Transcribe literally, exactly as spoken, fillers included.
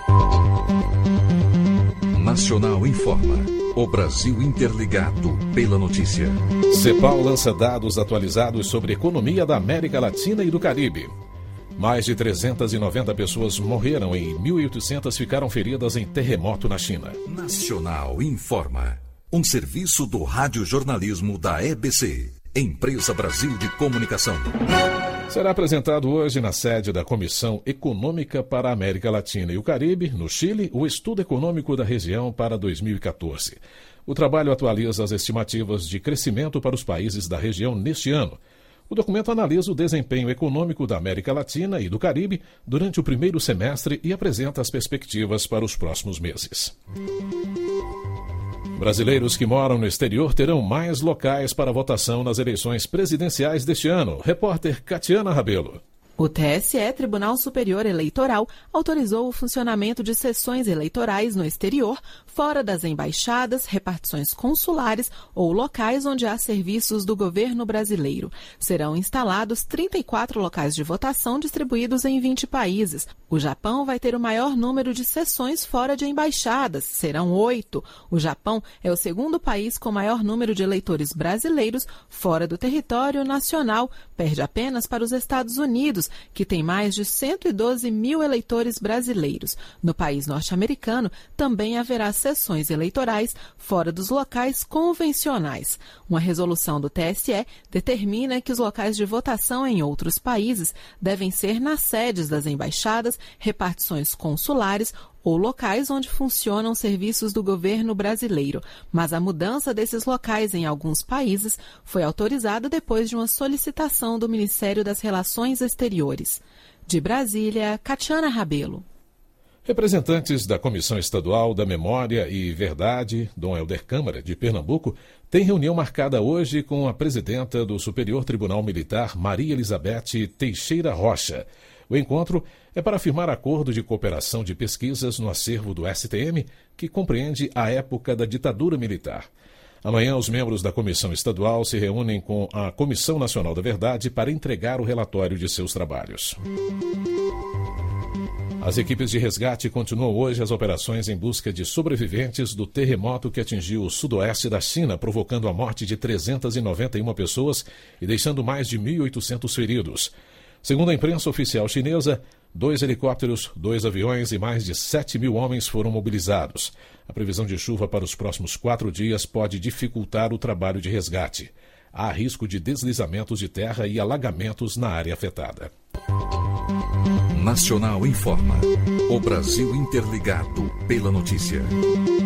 Nacional informa. O Brasil interligado pela notícia. CEPAL lança dados atualizados sobre a economia da América Latina e do Caribe. Mais de trezentas e noventa pessoas morreram e mil e oitocentas ficaram feridas em terremoto na China. Nacional informa. Um serviço do radiojornalismo da E B C, Empresa Brasil de Comunicação. Será apresentado hoje na sede da Comissão Econômica para a América Latina e o Caribe, no Chile, o Estudo Econômico da Região para dois mil e catorze. O trabalho atualiza as estimativas de crescimento para os países da região neste ano. O documento analisa o desempenho econômico da América Latina e do Caribe durante o primeiro semestre e apresenta as perspectivas para os próximos meses. Brasileiros que moram no exterior terão mais locais para votação nas eleições presidenciais deste ano. Repórter Catiana Rabelo. O T S E, Tribunal Superior Eleitoral, autorizou o funcionamento de sessões eleitorais no exterior, fora das embaixadas, repartições consulares ou locais onde há serviços do governo brasileiro. Serão instalados trinta e quatro locais de votação distribuídos em vinte países. O Japão vai ter o maior número de sessões fora de embaixadas, serão oito. O Japão é o segundo país com maior número de eleitores brasileiros fora do território nacional, perde apenas para os Estados Unidos, que tem mais de cento e doze mil eleitores brasileiros. No país norte-americano, também haverá sessões eleitorais fora dos locais convencionais. Uma resolução do T S E determina que os locais de votação em outros países devem ser nas sedes das embaixadas, repartições consulares ou locais onde funcionam serviços do governo brasileiro. Mas a mudança desses locais em alguns países foi autorizada depois de uma solicitação do Ministério das Relações Exteriores. De Brasília, Catiana Rabelo. Representantes da Comissão Estadual da Memória e Verdade, Dom Helder Câmara, de Pernambuco, têm reunião marcada hoje com a presidenta do Superior Tribunal Militar, Maria Elizabeth Teixeira Rocha. O encontro é para firmar acordo de cooperação de pesquisas no acervo do S T M, que compreende a época da ditadura militar. Amanhã, os membros da Comissão Estadual se reúnem com a Comissão Nacional da Verdade para entregar o relatório de seus trabalhos. As equipes de resgate continuam hoje as operações em busca de sobreviventes do terremoto que atingiu o sudoeste da China, provocando a morte de trezentas e noventa e uma pessoas e deixando mais de mil e oitocentos feridos. Segundo a imprensa oficial chinesa, dois helicópteros, dois aviões e mais de sete mil homens foram mobilizados. A previsão de chuva para os próximos quatro dias pode dificultar o trabalho de resgate. Há risco de deslizamentos de terra e alagamentos na área afetada. Nacional informa. O Brasil interligado pela notícia.